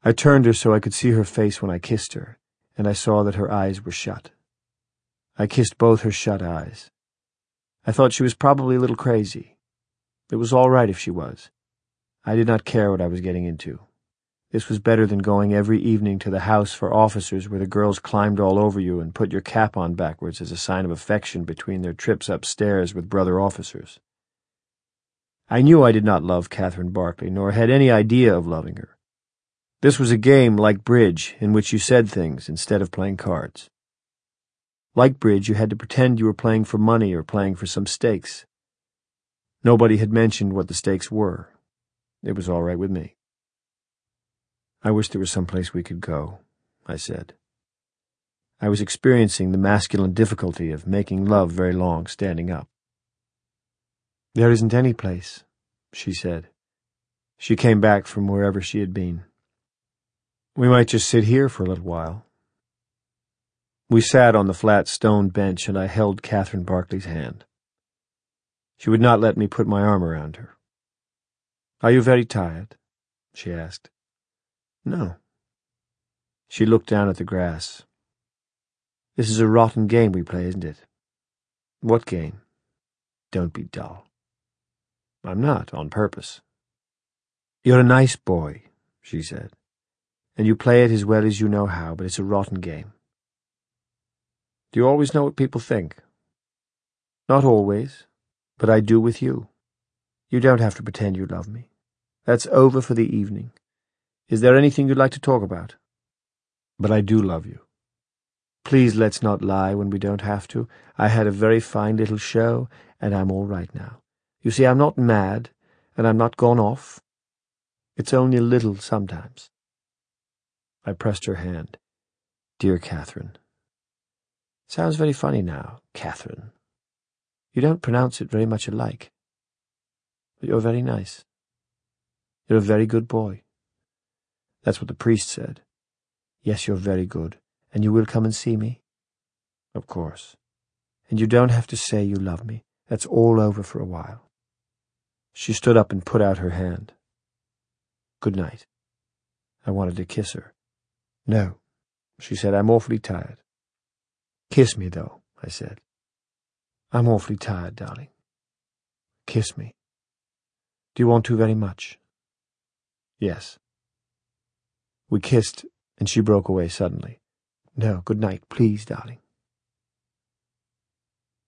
I turned her so I could see her face when I kissed her, and I saw that her eyes were shut. I kissed both her shut eyes. I thought she was probably a little crazy. It was all right if she was. I did not care what I was getting into. This was better than going every evening to the house for officers where the girls climbed all over you and put your cap on backwards as a sign of affection between their trips upstairs with brother officers. I knew I did not love Catherine Barclay, nor had any idea of loving her. This was a game like bridge, in which you said things instead of playing cards. Like bridge, you had to pretend you were playing for money or playing for some stakes. Nobody had mentioned what the stakes were. It was all right with me. "I wish there was some place we could go," I said. I was experiencing the masculine difficulty of making love very long standing up. "There isn't any place," she said. She came back from wherever she had been. "We might just sit here for a little while." We sat on the flat stone bench, and I held Catherine Barclay's hand. She would not let me put my arm around her. "Are you very tired?" she asked. "No." She looked down at the grass. "This is a rotten game we play, isn't it?" "What game?" "Don't be dull." "I'm not, on purpose." "You're a nice boy," she said, "and you play it as well as you know how, but it's a rotten game." "Do you always know what people think?" "Not always, but I do with you. You don't have to pretend you love me. That's over for the evening. Is there anything you'd like to talk about?" "But I do love you." "Please let's not lie when we don't have to. I had a very fine little show, and I'm all right now. You see, I'm not mad, and I'm not gone off. It's only a little sometimes." I pressed her hand. "Dear Catherine." Sounds very funny now, Catherine. You don't pronounce it very much alike. But you're very nice. You're a very good boy. That's what the priest said. Yes, you're very good. And you will come and see me? Of course. And you don't have to say you love me. That's all over for a while. She stood up and put out her hand. Good night. I wanted to kiss her. No, she said, I'm awfully tired. Kiss me, though, I said. I'm awfully tired, darling. Kiss me. Do you want to very much? Yes. We kissed, and she broke away suddenly. No, good night, please, darling.